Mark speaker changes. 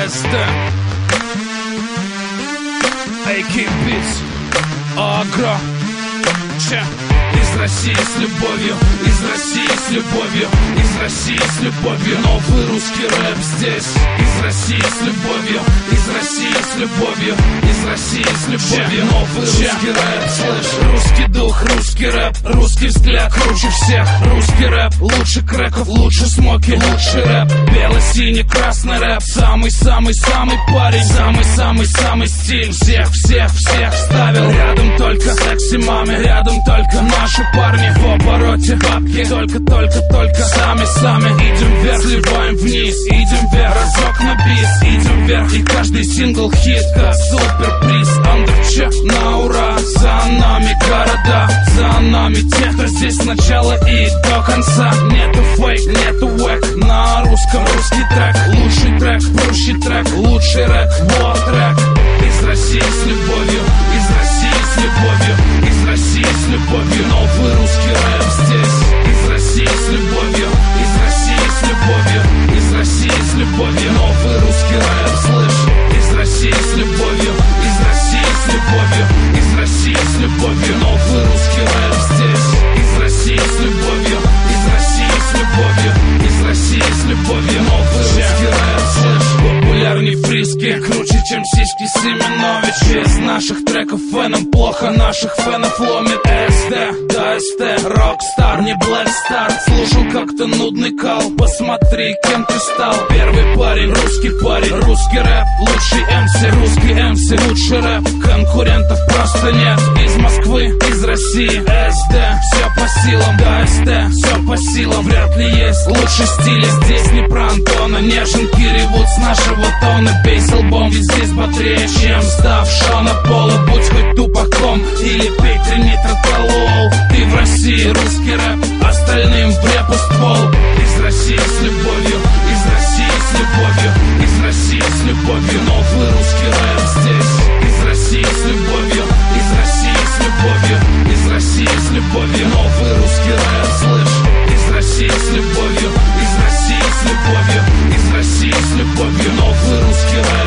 Speaker 1: СТ, AK Beats, Агро. Из России с любовью, из России с любовью, из России с любовью. Новый русский рэп здесь. Из России с любовью, из России с любовью, из России с любовью. Новый русский рэп, слышь. Русский дух, русский рэп, русский взгляд круче всех. Русский рэп, лучше крэков, лучше смоки, лучший рэп. Бело-синий, красный рэп. Самый-самый-самый парень, самый-самый-самый стиль. Всех ставил. Рядом только секси-маме, рядом только наши парни в обороте. Бабки только сами идем вверх, сливаем вниз, идем вверх. Разок на бис, идем вверх. И каждый сингл хит, как суперприз. Андерче на ура. За нами города, за нами те, кто здесь с начала и до конца. Нету фейк, нету вэк. На русском русский трек, лучший трек, прущий трек, лучший рэп, вот трек. Из России с любовью, из России с любовью, из России с любовью. Новый русский рэп здесь. Из России с любовью, из России с любовью, из России с любовью. Новый русский рэп, слышь. Из России с любовью, из России с любовью, из России с любовью. Новый русский рэп здесь. Из России с любовью, из России с любовью, из России с любовью. Новый русский рэп, слышь. Популярней фриски, круче, чем сиськи Семенович. Из наших треков фенам плохо, наших фенов ломит. СТ, да СТ, рокстар, не блэкстар. Слушал как-то нудный кал, посмотри, кем ты стал. Первый парень, русский рэп, лучший МС, лучший рэп. Конкурентов просто нет. Из Москвы, из России, СТ, все по силам, да СТ, все по силам. Вряд ли есть лучший стиль. Здесь не про Антона, неженки ревут с нашего тона. Бейс албом, ведь здесь бодрее, чем став Шона Пола. Будь хоть тупаком или пей тринитротолол. Ты в России, русский рэп, остальным в репу ствол. Из России с любовью, из России с любовью, из России с любовью. Новый русский рэп здесь. Из России с любовью, из России с любовью, из России с любовью. Новый русский рэп, слышь. Из России с любовью, из России с любовью, из России с любовью. Новый русский рэп.